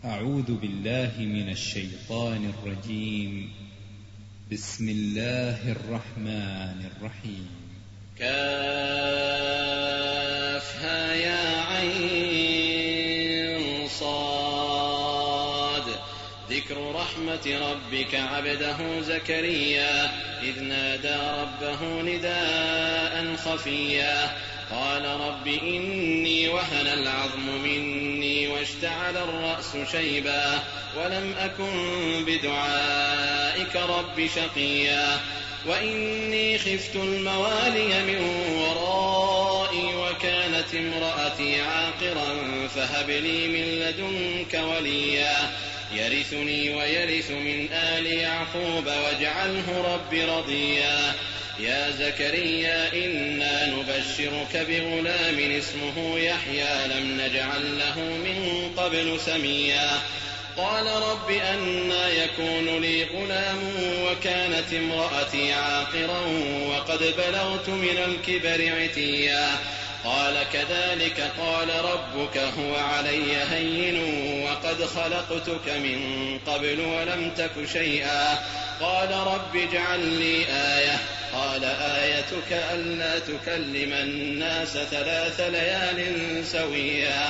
أعوذ بالله من الشيطان الرجيم. بسم الله الرحمن الرحيم. كافها يا عين صاد. ذكر رحمة ربك عبده زكريا إذ نادى ربه نداء خفيا قال رب إني وهن العظم مني واشتعل الرأس شيبا ولم أكن بدعائك رب شقيا وإني خفت الموالي من ورائي وكانت امرأتي عاقرا فهب لي من لدنك وليا يرثني ويرث من آل يعقوب واجعله رب رضيا يا زكريا إنا نبشرك بغلام اسمه يحيى لم نجعل له من قبل سميا قال رب أنى يكون لي غلام وكانت امرأتي عاقرا وقد بلغت من الكبر عتيا قال كذلك قال ربك هو علي هين وقد خلقتك من قبل ولم تك شيئا قال رب اجعل لي آية قال آيتك ألا تكلم الناس 3 ليال سويا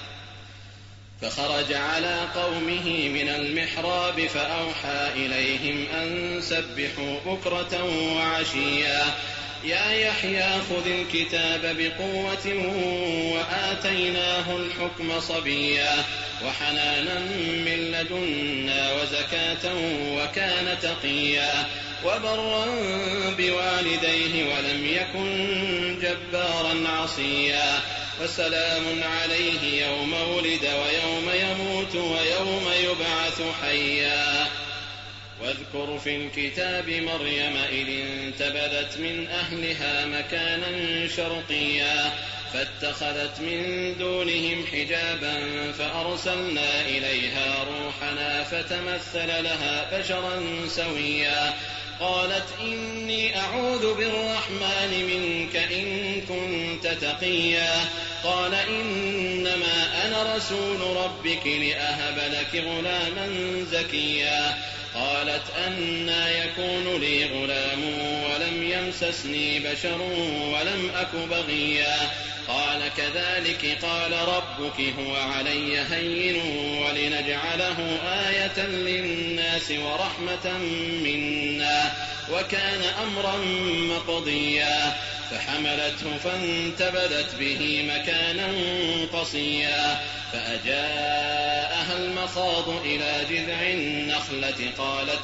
فخرج على قومه من المحراب فأوحى إليهم أن سبحوا بكرة وعشيا يا يحيى خذ الكتاب بقوة وآتيناه الحكم صبيا وحنانا من لدنا وزكاة وكان تقيا وبرا بوالديه ولم يكن جبارا عصيا وسلام عليه يوم ولد ويوم يموت ويوم يبعث حيا واذكر في الكتاب مريم إذ انتبذت من أهلها مكانا شرقيا فاتخذت من دونهم حجابا فأرسلنا إليها روحنا فتمثل لها بشرا سويا قالت إني أعوذ بالرحمن منك إن كنت تقيا قال إنما أنا رسول ربك لأهب لك غلاما زكيا قالت أنى يكون لي غلام ولم يمسسني بشر ولم أك بغيا قال كذلك قال ربك هو علي هين ولنجعله آية للناس ورحمة منا وكان أمرا مقضيا فحملته فانتبذت به مكانا قصيا فأجاءها المخاض إلى جذع النخلة قالت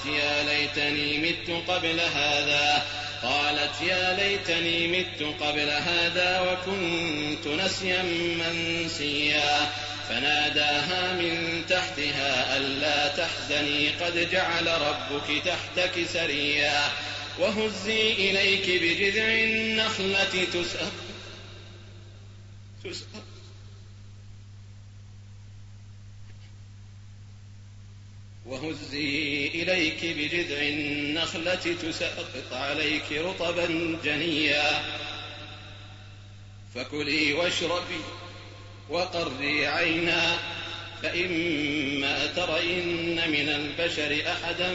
يا ليتني مت قبل هذا وكنت نسيا منسيا فناداها من تحتها ألا تحزني قد جعل ربك تحتك سريا وهزي إليك بجذع النخلة تساقط عليك رطبا جنيا فكلي واشربي وقري عينا فإما ترين من البشر أحدا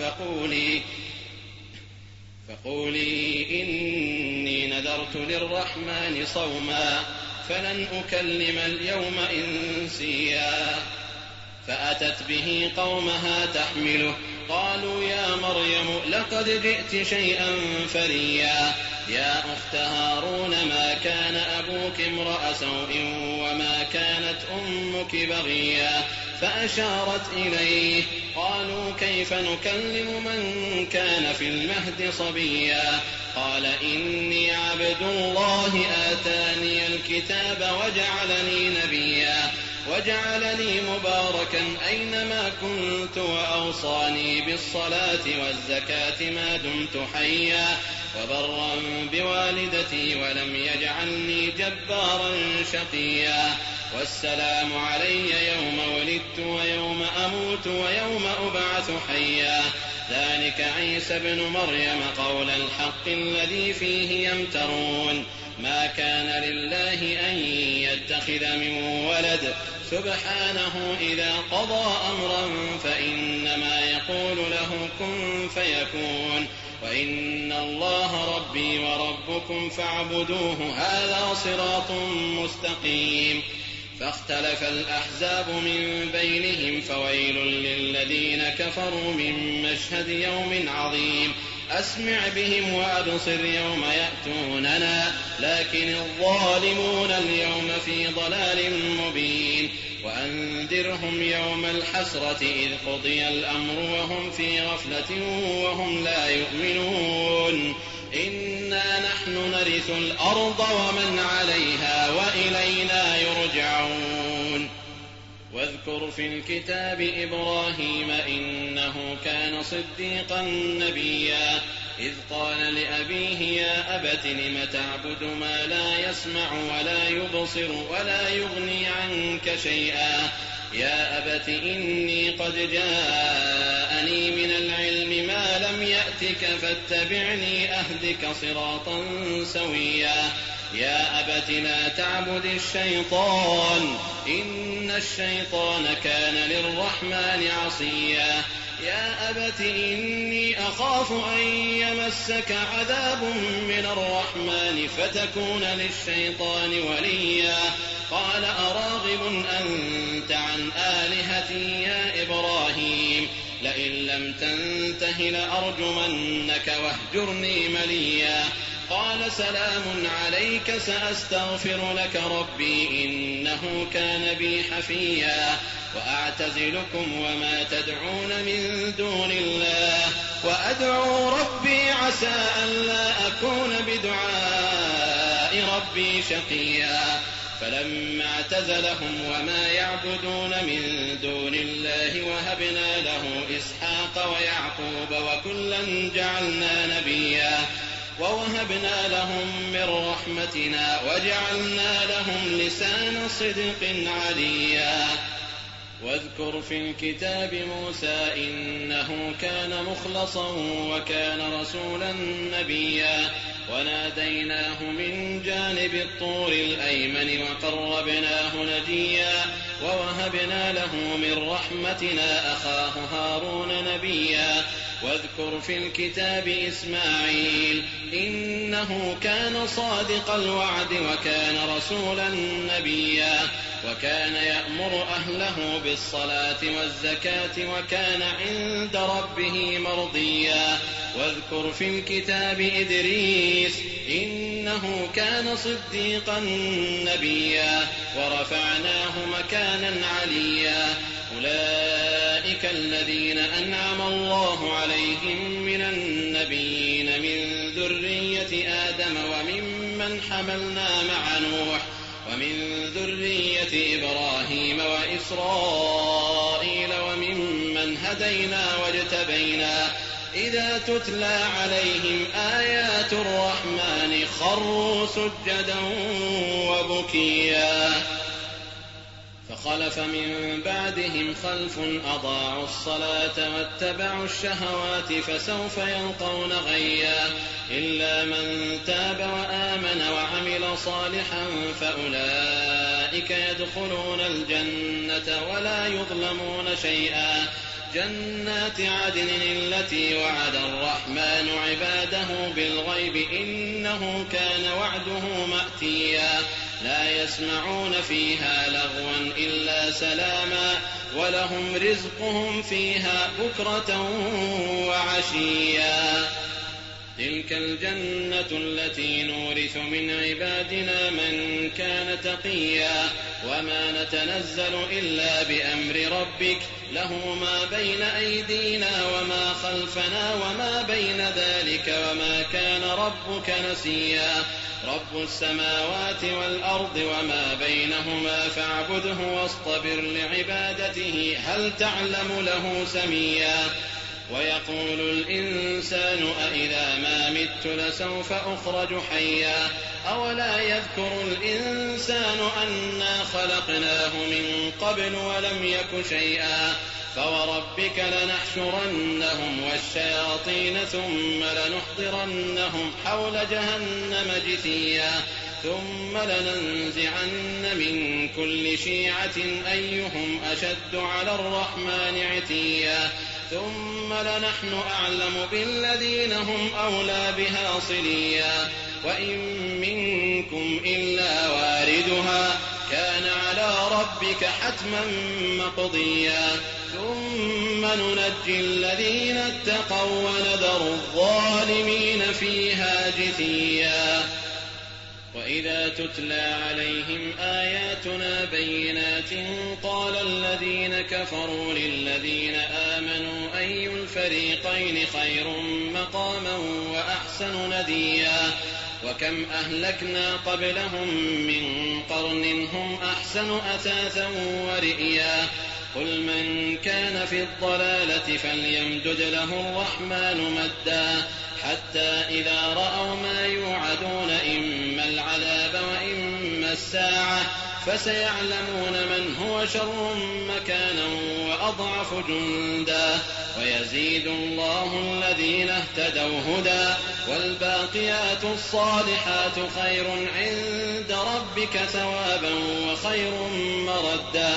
فقولي إني نذرت للرحمن صوما فلن أكلم اليوم إنسيا فأتت به قومها تحمله قالوا يا مريم لقد جئت شيئا فريا يا أخت هارون ما كان أبوك امرأ سوء وما كانت أمك بغيا فأشارت إليه قالوا كيف نكلم من كان في المهد صبيا قال إني عبد الله آتاني الكتاب وجعلني نبيا وجعلني مباركا أينما كنت وأوصاني بالصلاة والزكاة ما دمت حيا وبرا بوالدتي ولم يجعلني جبارا شقيا والسلام علي يوم ولدت ويوم أموت ويوم أبعث حيا ذلك عيسى ابن مريم قول الحق الذي فيه يمترون ما كان لله أن يتخذ من ولد سبحانه إذا قضى أمرا فإنما يقول له كن فيكون وإن الله ربي وربكم فاعبدوه هذا صراط مستقيم. فاختلف الأحزاب من بينهم فويل للذين كفروا من مشهد يوم عظيم أسمع بهم وأبصر يوم يأتوننا لكن الظالمون اليوم في ضلال مبين. وأنذرهم يوم الحسرة إذ قضي الأمر وهم في غفلة وهم لا يؤمنون. إنا نحن نرث الأرض ومن عليها وإلينا يرجعون. واذكر في الكتاب إبراهيم إنه كان صديقا نبيا إذ قال لأبيه يا أبت لم تعبد ما لا يسمع ولا يبصر ولا يغني عنك شيئا يا أبت إني قد جاءني من العلم ما لم يأتك فاتبعني أهدك صراطا سويا يا أبت لا تعبد الشيطان إن الشيطان كان للرحمن عصيا يا أبت إني أخاف أن يمسك عذاب من الرحمن فتكون للشيطان وليا قال أراغب أنت عن آلهتي يا إبراهيم لئن لم تنته لأرجمنك واهجرني مليا قال سلام عليك سأستغفر لك ربي إنه كان بي حفيا وأعتزلكم وما تدعون من دون الله وأدعو ربي عسى ألا أكون بدعاء ربي شقيا فلما اعتزلهم وما يعبدون من دون الله وهبنا له إسحاق ويعقوب وكلا جعلنا نبيا ووهبنا لهم من رحمتنا وجعلنا لهم لسان صدق عليا واذكر في الكتاب موسى إنه كان مخلصا وكان رسولا نبيا وناديناه من جانب الطور الأيمن وقربناه نجيا ووهبنا له من رحمتنا أخاه هارون نبيا واذكر في الكتاب إسماعيل إنه كان صادق الوعد وكان رسولا نبيا وكان يأمر أهله بالصلاة والزكاة وكان عند ربه مرضيا واذكر في الكتاب إدريس إنه كان صديقا نبيا ورفعناه مكانا عليا أولئك الذين أنعم الله عليهم من النبيين من ذرية آدم وممن حملنا مع نوح ومن ذرية إبراهيم وإسرائيل وممن هدينا واجتبينا إذا تتلى عليهم آيات الرحمن خروا سجدا وبكيا فخلف من بعدهم خلف أضاعوا الصلاة واتبعوا الشهوات فسوف يلقون غيا إلا من تاب وآمن وعمل صالحا فأولئك يدخلون الجنة ولا يظلمون شيئا جنات عدن التي وعد الرحمن عباده بالغيب إنه كان وعده مأتيا لا يسمعون فيها لغوا إلا سلاما ولهم رزقهم فيها بكرة وعشيا تلك الجنة التي نورث من عبادنا من كان تقيا وما نتنزل إلا بأمر ربك له ما بين أيدينا وما خلفنا وما بين ذلك وما كان ربك نسيا رب السماوات والأرض وما بينهما فاعبده واصطبر لعبادته هل تعلم له سميا ويقول الإنسان أإذا ما مت لسوف أخرج حيا أولا يذكر الإنسان أنا خلقناه من قبل ولم يك شيئا فوربك لنحشرنهم والشياطين ثم لنحضرنهم حول جهنم جثيا ثم لننزعن من كل شيعة أيهم أشد على الرحمن عتيا ثم لنحن أعلم بالذين هم أولى بها صليا وإن منكم إلا واردها كان على ربك حتما مقضيا ثم ننجي الذين اتقوا ونذر الظالمين فيها جثيا وإذا تتلى عليهم آياتنا بينات قال الذين كفروا للذين آمنوا أي الفريقين خير مقاما وأحسن نديا وكم أهلكنا قبلهم من قرن هم أحسن أثاثا ورئيا قل من كان في الضلالة فليمدد له الرحمن مدا حتى إذا رأوا ما يوعدون إما العذاب وإما الساعة فسيعلمون من هو شر مكانا وأضعف جندا ويزيد الله الذين اهتدوا هدى والباقيات الصالحات خير عند ربك ثوابا وخير مردا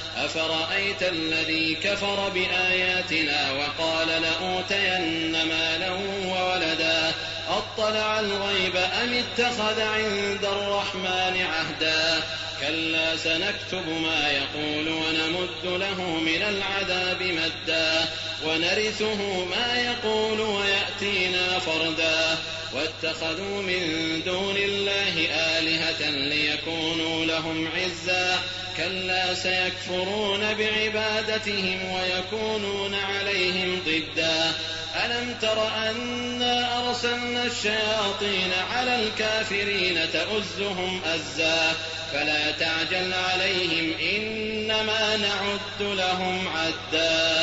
أفرأيت الذي كفر بآياتنا وقال لأوتين مالا وولدا أطلع الغيب أم اتخذ عند الرحمن عهدا كلا سنكتب ما يقول ونمد له من العذاب مدا ونرثه ما يقول ويأتينا فردا واتخذوا من دون الله آلهة ليكونوا لهم عزا كلا سيكفرون بعبادتهم ويكونون عليهم ضدا ألم تر أنا أرسلنا الشياطين على الكافرين تؤزهم أزا فلا تعجل عليهم إنما نعد لهم عدا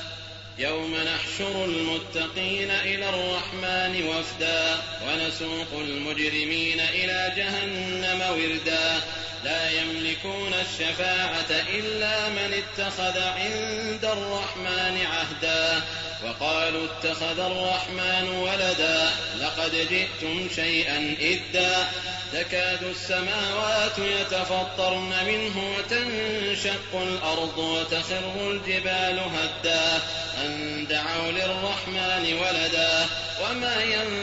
يوم نحشر المتقين إلى الرحمن وفدا ونسوق المجرمين إلى جهنم وردا لا يملكون الشفاعة إلا من اتخذ عند الرحمن عهدا وقالوا اتخذ الرحمن ولدا لقد جئتم شيئا إدا تكاد السماوات يتفطرن منه وتنشق الأرض وتخر الجبال هدا أن دعوا للرحمن ولدا وما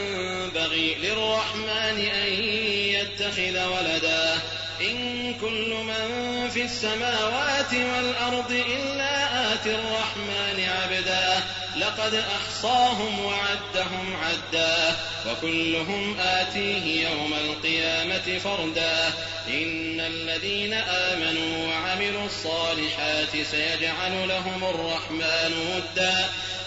ينبغي للرحمن أن يتخذ ولدا إن كل من في السماوات والأرض إلا آتي الرحمن عبدا لقد أحصاهم وعدهم عدا وكلهم آتيه يوم القيامة فردا إن الذين آمنوا وعملوا الصالحات سيجعل لهم الرحمن ودا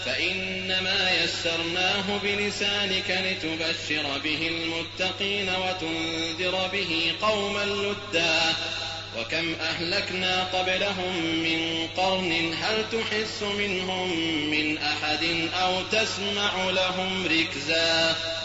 فإنما يسرناه بلسانك لتبشر به المتقين وتنذر به قوما لدا وكم أهلكنا قبلهم من قرن هل تحس منهم من أحد أو تسمع لهم ركزا